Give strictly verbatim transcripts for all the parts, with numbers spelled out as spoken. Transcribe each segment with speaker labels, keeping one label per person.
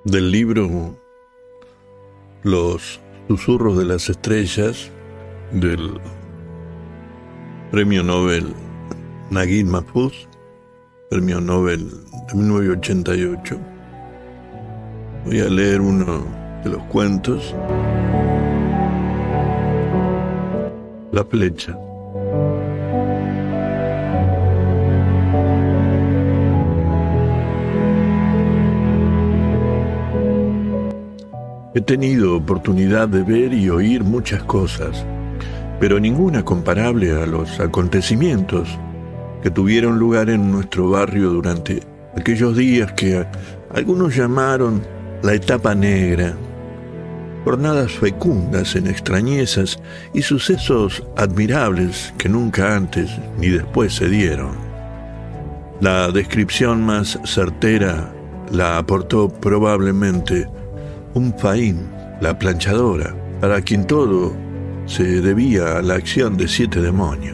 Speaker 1: del libro Los susurros de las estrellas del premio Nobel Naguib Mahfouz, premio Nobel de mil novecientos ochenta y ocho. Voy a leer uno de los cuentos. La flecha. He tenido oportunidad de ver y oír muchas cosas, pero ninguna comparable a los acontecimientos que tuvieron lugar en nuestro barrio durante aquellos días que algunos llamaron la etapa negra. Jornadas fecundas en extrañezas y sucesos admirables que nunca antes ni después se dieron. La descripción más certera la aportó probablemente Um Fahim, la planchadora, para quien todo se debía a la acción de siete demonios.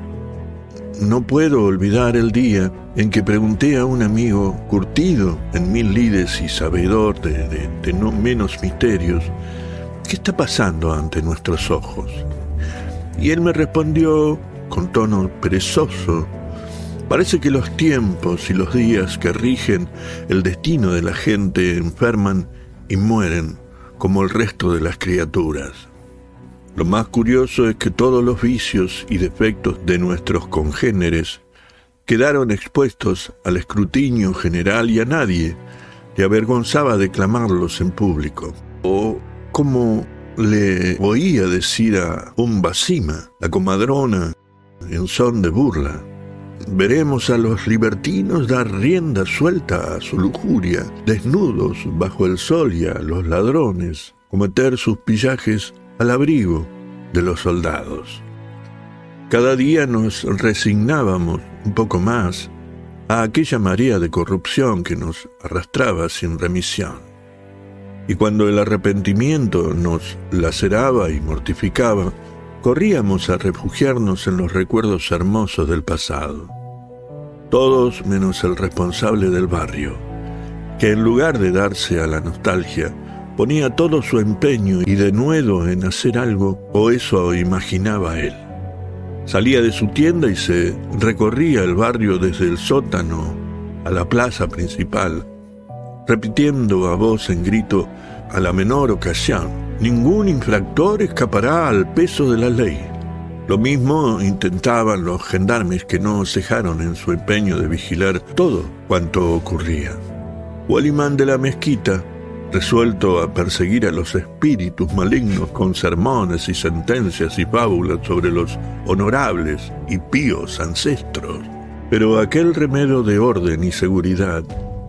Speaker 1: No puedo olvidar el día en que pregunté a un amigo curtido en mil lides y sabedor de, de, de no menos misterios, ¿qué está pasando ante nuestros ojos? Y él me respondió con tono perezoso: parece que los tiempos y los días que rigen el destino de la gente enferman y mueren como el resto de las criaturas. Lo más curioso es que todos los vicios y defectos de nuestros congéneres quedaron expuestos al escrutinio general y a nadie le avergonzaba declamarlos en público. O como le oía decir a Um Basima, la comadrona, en son de burla: veremos a los libertinos dar rienda suelta a su lujuria, desnudos bajo el sol, y a los ladrones cometer sus pillajes al abrigo de los soldados. Cada día nos resignábamos un poco más a aquella marea de corrupción que nos arrastraba sin remisión. Y cuando el arrepentimiento nos laceraba y mortificaba, corríamos a refugiarnos en los recuerdos hermosos del pasado. Todos menos el responsable del barrio, que en lugar de darse a la nostalgia, ponía todo su empeño y denuedo en hacer algo, o eso imaginaba él. Salía de su tienda y se recorría el barrio desde el sótano a la plaza principal, repitiendo a voz en grito a la menor ocasión: ningún infractor escapará al peso de la ley. Lo mismo intentaban los gendarmes, que no cejaron en su empeño de vigilar todo cuanto ocurría. O el imán de la mezquita, resuelto a perseguir a los espíritus malignos con sermones y sentencias y fábulas sobre los honorables y píos ancestros. Pero aquel remedio de orden y seguridad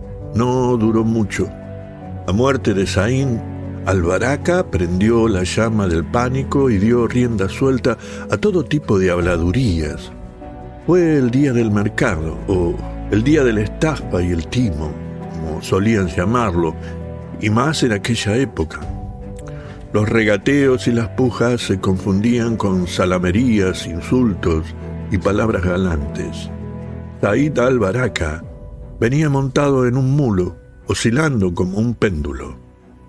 Speaker 1: no duró mucho. A muerte de Saín, Albaraka prendió la llama del pánico y dio rienda suelta a todo tipo de habladurías. Fue el día del mercado, o el día de la estafa y el timo, como solían llamarlo, y más en aquella época. Los regateos y las pujas se confundían con salamerías, insultos y palabras galantes. Said Albaraka venía montado en un mulo, oscilando como un péndulo.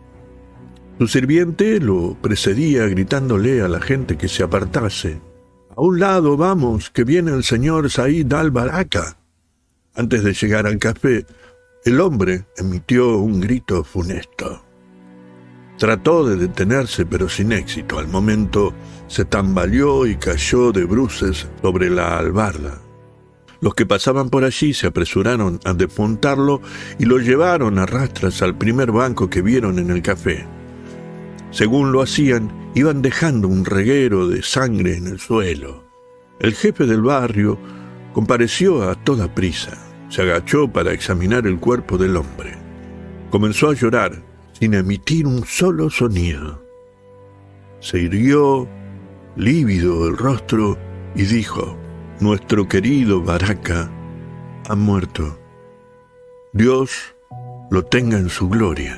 Speaker 1: Su sirviente lo precedía gritándole a la gente que se apartase: «A un lado, vamos, que viene el señor Said Albaraka». Antes de llegar al café, el hombre emitió un grito funesto. Trató de detenerse, pero sin éxito. Al momento se tambaleó y cayó de bruces sobre la albarda. Los que pasaban por allí se apresuraron a desmontarlo y lo llevaron a rastras al primer banco que vieron en el café. Según lo hacían, iban dejando un reguero de sangre en el suelo. El jefe del barrio compareció a toda prisa. Se agachó para examinar el cuerpo del hombre. Comenzó a llorar sin emitir un solo sonido. Se irguió, lívido el rostro, y dijo: «Nuestro querido Baraka ha muerto. Dios lo tenga en su gloria».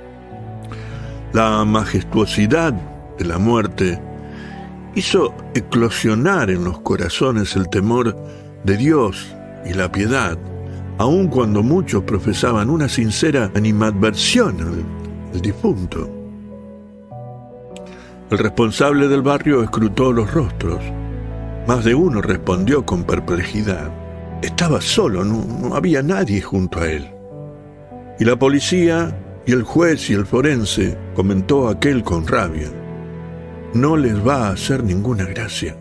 Speaker 1: La majestuosidad de la muerte hizo eclosionar en los corazones el temor de Dios y la piedad aun cuando muchos profesaban una sincera animadversión al, al difunto. El responsable del barrio escrutó los rostros. Más de uno respondió con perplejidad. Estaba solo, no, no había nadie junto a él. Y la policía, y el juez y el forense, comentó aquel con rabia. No les va a hacer ninguna gracia.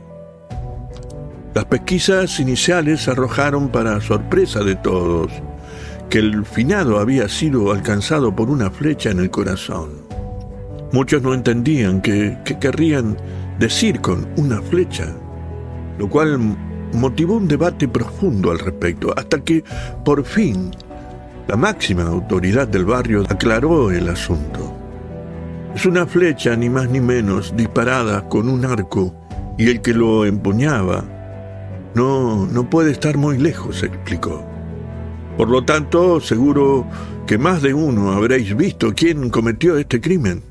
Speaker 1: Las pesquisas iniciales arrojaron, para sorpresa de todos, que el finado había sido alcanzado por una flecha en el corazón. Muchos no entendían qué, qué querrían decir con una flecha, lo cual motivó un debate profundo al respecto, hasta que, por fin, la máxima autoridad del barrio aclaró el asunto. Es una flecha, ni más ni menos, disparada con un arco, y el que lo empuñaba no, no puede estar muy lejos, explicó. Por lo tanto, seguro que más de uno habréis visto quién cometió este crimen.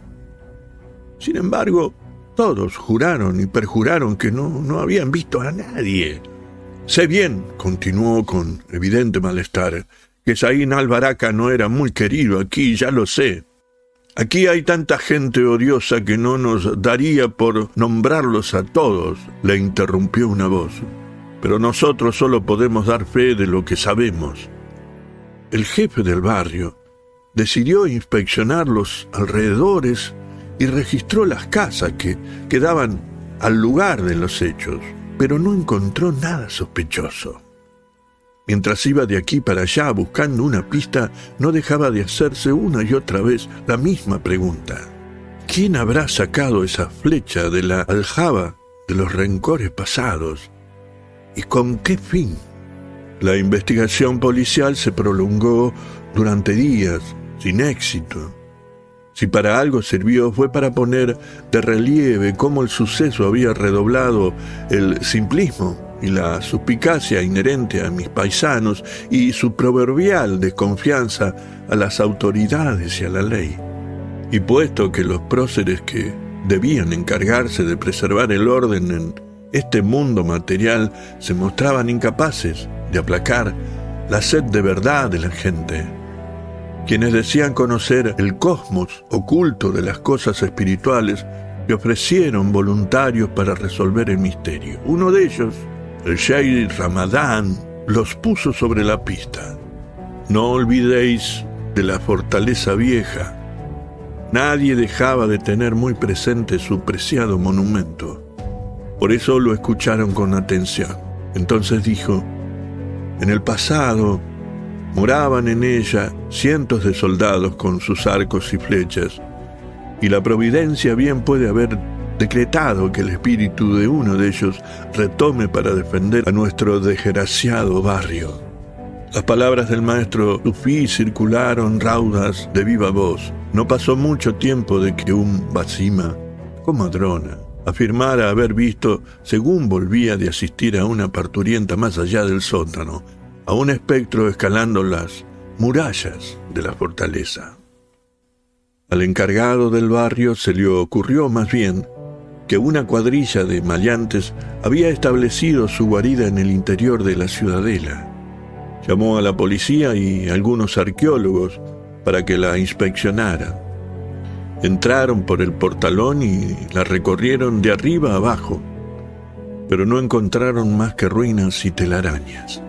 Speaker 1: Sin embargo, todos juraron y perjuraron que no, no habían visto a nadie. Sé bien, continuó con evidente malestar, que Zayn al-Baraka no era muy querido aquí, ya lo sé. Aquí hay tanta gente odiosa que no nos daría por nombrarlos a todos, le interrumpió una voz. Pero nosotros solo podemos dar fe de lo que sabemos. El jefe del barrio decidió inspeccionar los alrededores y registró las casas que quedaban al lugar de los hechos, pero no encontró nada sospechoso. Mientras iba de aquí para allá buscando una pista, no dejaba de hacerse una y otra vez la misma pregunta. ¿Quién habrá sacado esa flecha de la aljaba de los rencores pasados? ¿Y con qué fin? La investigación policial se prolongó durante días, sin éxito. Si para algo sirvió, fue para poner de relieve cómo el suceso había redoblado el simplismo y la suspicacia inherente a mis paisanos y su proverbial desconfianza a las autoridades y a la ley. Y puesto que los próceres que debían encargarse de preservar el orden en este mundo material se mostraban incapaces de aplacar la sed de verdad de la gente, quienes decían conocer el cosmos oculto de las cosas espirituales, se ofrecieron voluntarios para resolver el misterio. Uno de ellos, el Sheikh Ramadán, los puso sobre la pista. No olvidéis de la fortaleza vieja. Nadie dejaba de tener muy presente su preciado monumento. Por eso lo escucharon con atención. Entonces dijo, en el pasado moraban en ella cientos de soldados con sus arcos y flechas, y la providencia bien puede haber decretado que el espíritu de uno de ellos retome para defender a nuestro desgraciado barrio. Las palabras del maestro sufí circularon raudas de viva voz. No pasó mucho tiempo de que un basima, comadrona, afirmara haber visto, según volvía de asistir a una parturienta más allá del sótano, a un espectro escalando las murallas de la fortaleza. Al encargado del barrio se le ocurrió más bien que una cuadrilla de maleantes había establecido su guarida en el interior de la ciudadela. Llamó a la policía y algunos arqueólogos para que la inspeccionaran. Entraron por el portalón y la recorrieron de arriba a abajo, pero no encontraron más que ruinas y telarañas.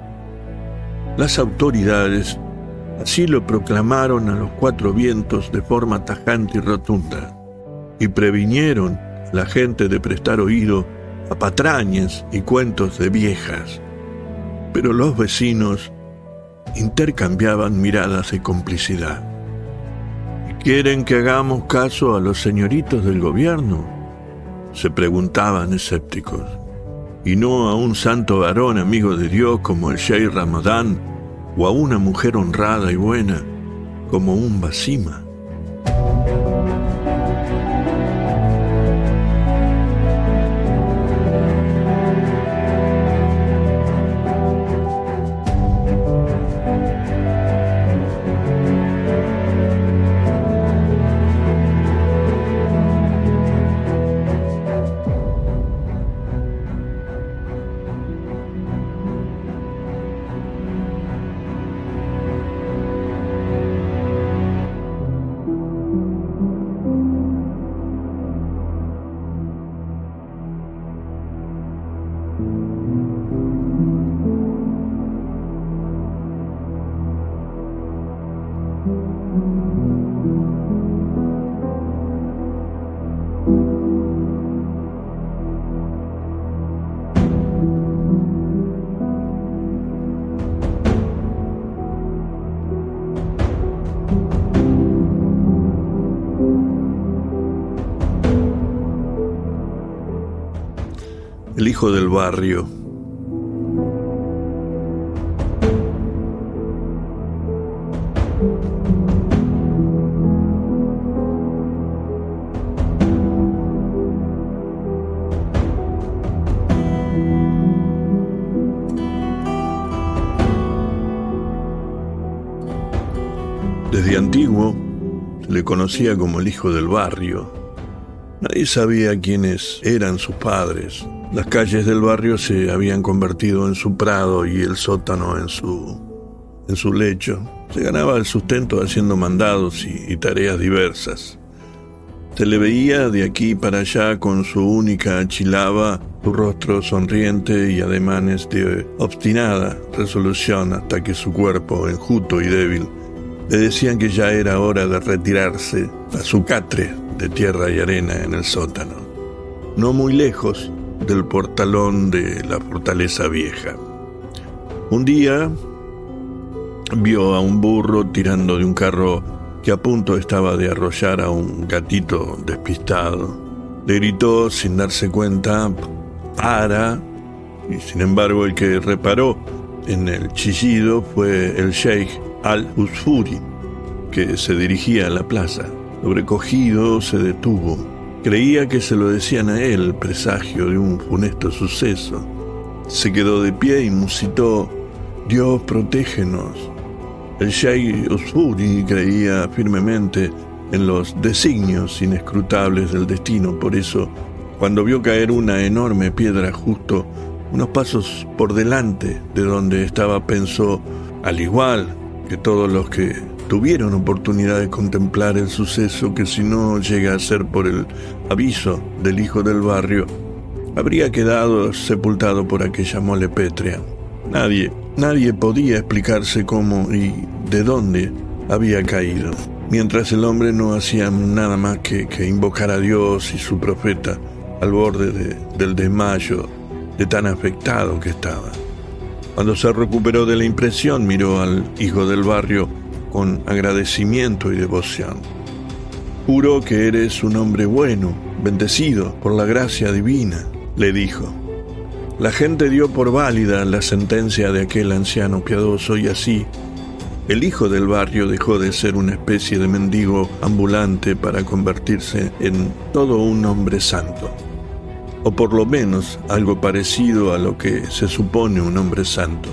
Speaker 1: Las autoridades así lo proclamaron a los cuatro vientos de forma tajante y rotunda, y previnieron a la gente de prestar oído a patrañas y cuentos de viejas. Pero los vecinos intercambiaban miradas de complicidad. ¿Quieren que hagamos caso a los señoritos del gobierno?, se preguntaban escépticos, y no a un santo varón amigo de Dios como el Sheikh Ramadán, o a una mujer honrada y buena como un basima. El hijo del barrio. Desde antiguo se le conocía como el hijo del barrio. Nadie sabía quiénes eran sus padres. Las calles del barrio se habían convertido en su prado y el sótano en su, en su lecho. Se ganaba el sustento haciendo mandados y, y tareas diversas. Se le veía de aquí para allá con su única chilaba, su rostro sonriente y ademanes de obstinada resolución hasta que su cuerpo, enjuto y débil, le decían que ya era hora de retirarse a su catre de tierra y arena en el sótano, no muy lejos del portalón de la fortaleza vieja. Un día vio a un burro tirando de un carro que a punto estaba de arrollar a un gatito despistado. Le gritó sin darse cuenta, ¡para! Y sin embargo el que reparó en el chillido fue el sheikh Al-Usfuri, que se dirigía a la plaza. Sobrecogido se detuvo. Creía que se lo decían a él, presagio de un funesto suceso. Se quedó de pie y musitó, Dios, protégenos. El sheikh Usfuri creía firmemente en los designios inescrutables del destino. Por eso, cuando vio caer una enorme piedra justo unos pasos por delante de donde estaba, pensó, al igual que todos los que tuvieron oportunidad de contemplar el suceso, que si no llega a ser por el aviso del hijo del barrio, habría quedado sepultado por aquella mole pétrea. Nadie, nadie podía explicarse cómo y de dónde había caído, mientras el hombre no hacía nada más que, que invocar a Dios y su profeta al borde de, del desmayo de tan afectado que estaba. Cuando se recuperó de la impresión, miró al hijo del barrio con agradecimiento y devoción. Juro que eres un hombre bueno, bendecido por la gracia divina, le dijo. La gente dio por válida la sentencia de aquel anciano piadoso y así el hijo del barrio dejó de ser una especie de mendigo ambulante para convertirse en todo un hombre santo, o por lo menos algo parecido a lo que se supone un hombre santo.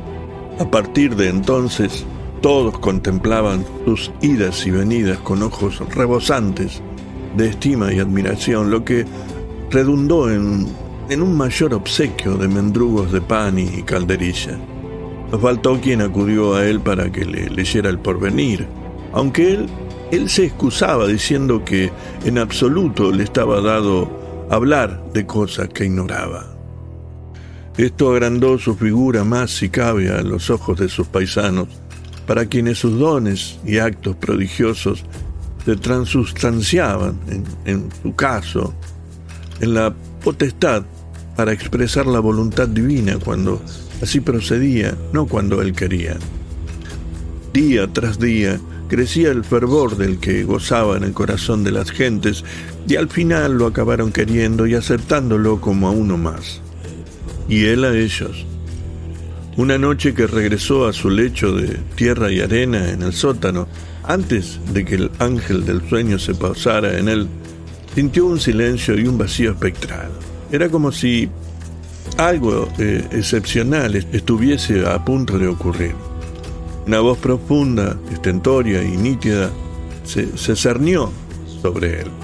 Speaker 1: A partir de entonces, todos contemplaban sus idas y venidas con ojos rebosantes de estima y admiración, lo que redundó en, en un mayor obsequio de mendrugos de pan y calderilla. No faltó quien acudió a él para que le leyera el porvenir, aunque él, él se excusaba diciendo que en absoluto le estaba dado hablar de cosas que ignoraba. Esto agrandó su figura más si cabe a los ojos de sus paisanos, para quienes sus dones y actos prodigiosos se transustanciaban, en, en su caso, en la potestad para expresar la voluntad divina cuando así procedía, no cuando él quería. Día tras día crecía el fervor del que gozaba en el corazón de las gentes y al final lo acabaron queriendo y aceptándolo como a uno más. Y él a ellos. Una noche que regresó a su lecho de tierra y arena en el sótano, antes de que el ángel del sueño se pausara en él, sintió un silencio y un vacío espectral. Era como si algo eh, excepcional estuviese a punto de ocurrir. Una voz profunda, estentoria y nítida se, se cernió sobre él.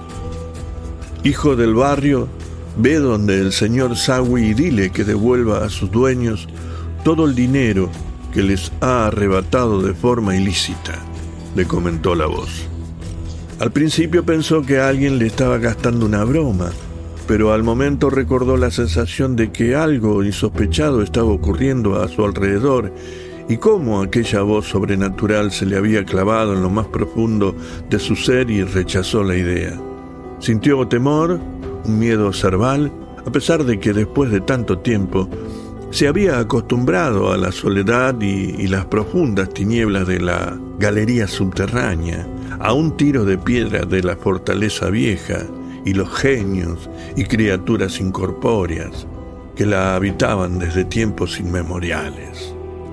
Speaker 1: Hijo del barrio, ve donde el señor Sawi y dile que devuelva a sus dueños todo el dinero que les ha arrebatado de forma ilícita, le comentó la voz. Al principio pensó que alguien le estaba gastando una broma, pero al momento recordó la sensación de que algo insospechado estaba ocurriendo a su alrededor y cómo aquella voz sobrenatural se le había clavado en lo más profundo de su ser y rechazó la idea. Sintió temor, un miedo cerval, a pesar de que después de tanto tiempo se había acostumbrado a la soledad y, y las profundas tinieblas de la galería subterránea, a un tiro de piedra de la fortaleza vieja y los genios y criaturas incorpóreas que la habitaban desde tiempos inmemoriales.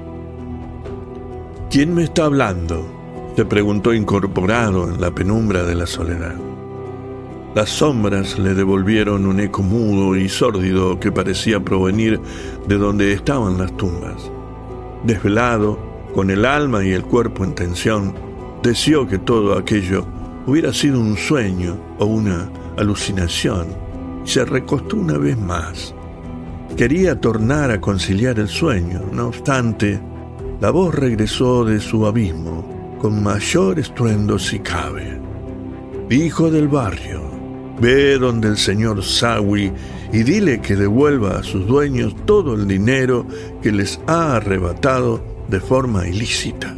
Speaker 1: ¿Quién me está hablando?, se preguntó incorporado en la penumbra de la soledad. Las sombras le devolvieron un eco mudo y sórdido que parecía provenir de donde estaban las tumbas. Desvelado, con el alma y el cuerpo en tensión, deseó que todo aquello hubiera sido un sueño o una alucinación y se recostó una vez más. Quería tornar a conciliar el sueño, no obstante, la voz regresó de su abismo con mayor estruendo si cabe. Hijo del barrio, ve donde el señor Sawi y dile que devuelva a sus dueños todo el dinero que les ha arrebatado de forma ilícita.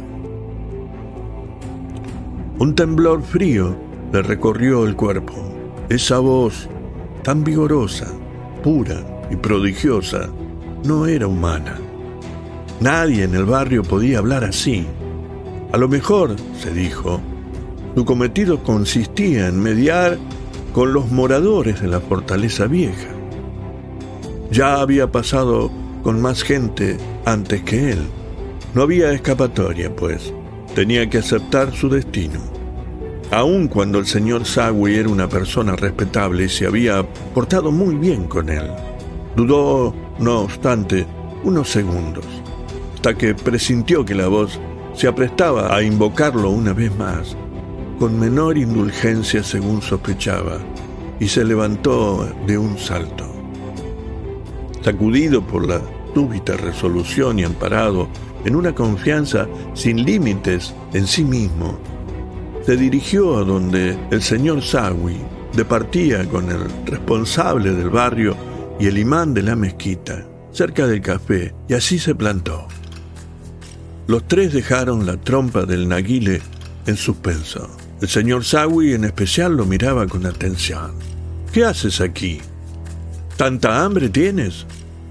Speaker 1: Un temblor frío le recorrió el cuerpo. Esa voz, tan vigorosa, pura y prodigiosa, no era humana. Nadie en el barrio podía hablar así. A lo mejor, se dijo, su cometido consistía en mediar con los moradores de la fortaleza vieja. Ya había pasado con más gente antes que él. No había escapatoria, pues. Tenía que aceptar su destino. Aun cuando el señor Sawi era una persona respetable y se había portado muy bien con él. Dudó, no obstante, unos segundos, hasta que presintió que la voz se aprestaba a invocarlo una vez más, con menor indulgencia según sospechaba, y se levantó de un salto. Sacudido por la súbita resolución y amparado en una confianza sin límites en sí mismo, se dirigió a donde el señor Sawi departía con el responsable del barrio y el imán de la mezquita, cerca del café, y así se plantó. Los tres dejaron la trompa del naguile en suspenso. El señor Sawi en especial lo miraba con atención. ¿Qué haces aquí? ¿Tanta hambre tienes?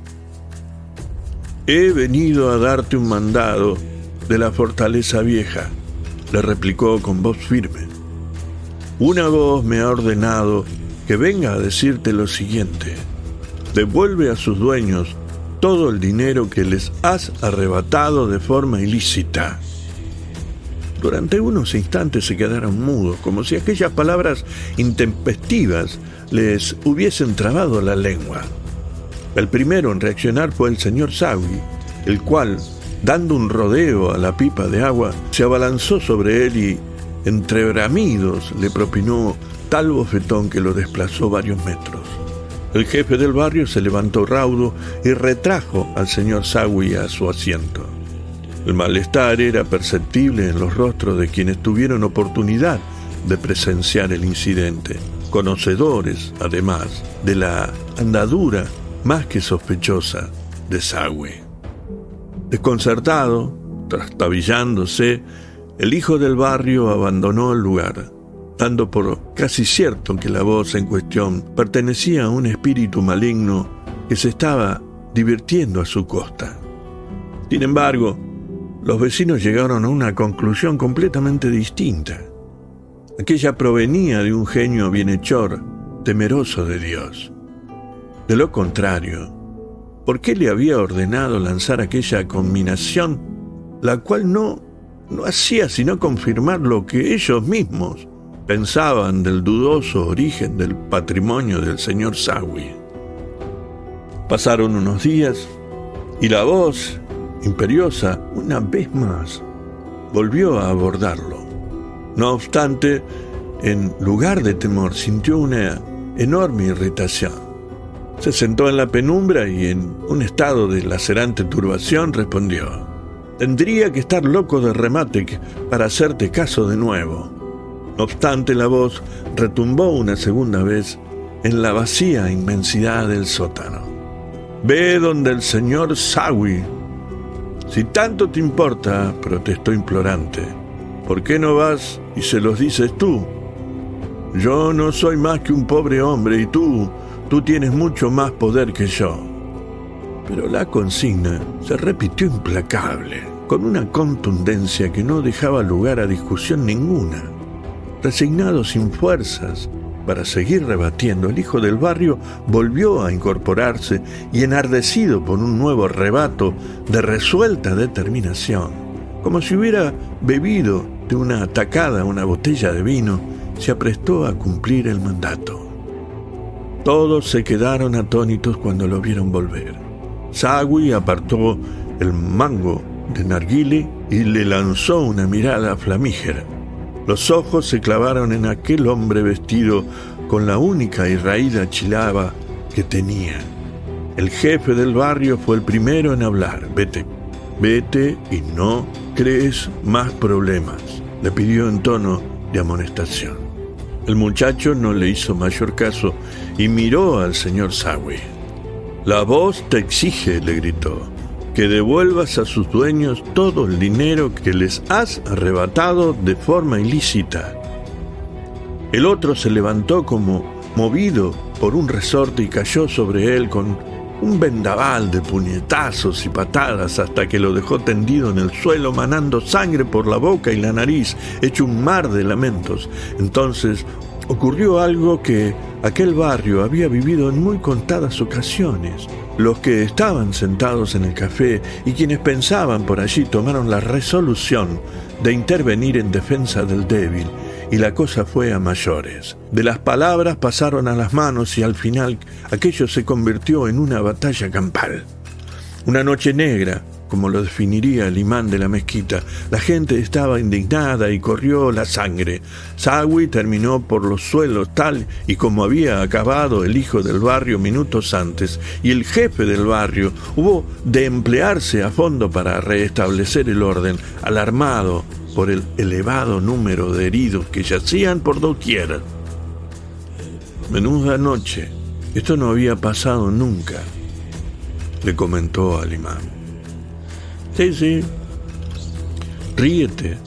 Speaker 1: He venido a darte un mandado de la fortaleza vieja, le replicó con voz firme. Una voz me ha ordenado que venga a decirte lo siguiente. Devuelve a sus dueños todo el dinero que les has arrebatado de forma ilícita. Durante unos instantes se quedaron mudos, como si aquellas palabras intempestivas les hubiesen trabado la lengua. El primero en reaccionar fue el señor Sawi, el cual, dando un rodeo a la pipa de agua, se abalanzó sobre él y, entre bramidos, le propinó tal bofetón que lo desplazó varios metros. El jefe del barrio se levantó raudo y retrajo al señor Sawi a su asiento. El malestar era perceptible en los rostros de quienes tuvieron oportunidad de presenciar el incidente, conocedores, además, de la andadura más que sospechosa de Sawi. Desconcertado, trastabillándose, el hijo del barrio abandonó el lugar, dando por casi cierto que la voz en cuestión pertenecía a un espíritu maligno que se estaba divirtiendo a su costa. Sin embargo, los vecinos llegaron a una conclusión completamente distinta. Aquella provenía de un genio bienhechor, temeroso de Dios. De lo contrario, ¿por qué le había ordenado lanzar aquella combinación, la cual no, no hacía sino confirmar lo que ellos mismos pensaban del dudoso origen del patrimonio del señor Sawi? Pasaron unos días y la voz imperiosa, una vez más, volvió a abordarlo. No obstante, en lugar de temor, sintió una enorme irritación. Se sentó en la penumbra y, en un estado de lacerante turbación, respondió: «Tendría que estar loco de remate para hacerte caso de nuevo». No obstante, la voz retumbó una segunda vez en la vacía inmensidad del sótano. «Ve donde el señor Sawi Si tanto te importa, protestó implorante, ¿por qué no vas y se los dices tú? Yo no soy más que un pobre hombre y tú, tú tienes mucho más poder que yo. Pero la consigna se repitió implacable, con una contundencia que no dejaba lugar a discusión ninguna. Resignado, sin fuerzas para seguir rebatiendo, el hijo del barrio volvió a incorporarse y, enardecido por un nuevo arrebato de resuelta determinación, como si hubiera bebido de una atacada una botella de vino, se aprestó a cumplir el mandato. Todos se quedaron atónitos cuando lo vieron volver. Sawi apartó el mango de narguile y le lanzó una mirada flamígera. Los ojos se clavaron en aquel hombre vestido con la única y raída chilaba que tenía. El jefe del barrio fue el primero en hablar. Vete, vete y no crees más problemas, le pidió en tono de amonestación. El muchacho no le hizo mayor caso y miró al señor Sawi. La voz te exige, le gritó, que devuelvas a sus dueños todo el dinero que les has arrebatado de forma ilícita. El otro se levantó como movido por un resorte y cayó sobre él con un vendaval de puñetazos y patadas hasta que lo dejó tendido en el suelo, manando sangre por la boca y la nariz, hecho un mar de lamentos. Entonces ocurrió algo que aquel barrio había vivido en muy contadas ocasiones. Los que estaban sentados en el café y quienes pensaban por allí tomaron la resolución de intervenir en defensa del débil, y la cosa fue a mayores. De las palabras pasaron a las manos y al final aquello se convirtió en una batalla campal. Una noche negra, como lo definiría el imán de la mezquita. La gente estaba indignada y corrió la sangre. Sawi terminó por los suelos tal y como había acabado el hijo del barrio minutos antes, y el jefe del barrio hubo de emplearse a fondo para restablecer el orden, alarmado por el elevado número de heridos que yacían por doquier. Menuda noche, esto no había pasado nunca, le comentó al imán. Sí, sí, ríete,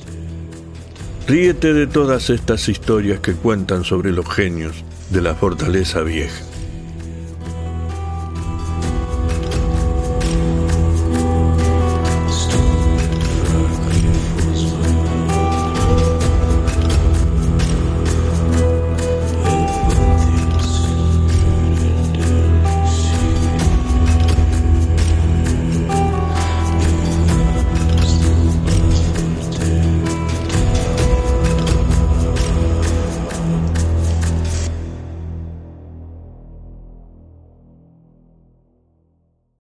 Speaker 1: ríete de todas estas historias que cuentan sobre los genios de la fortaleza vieja.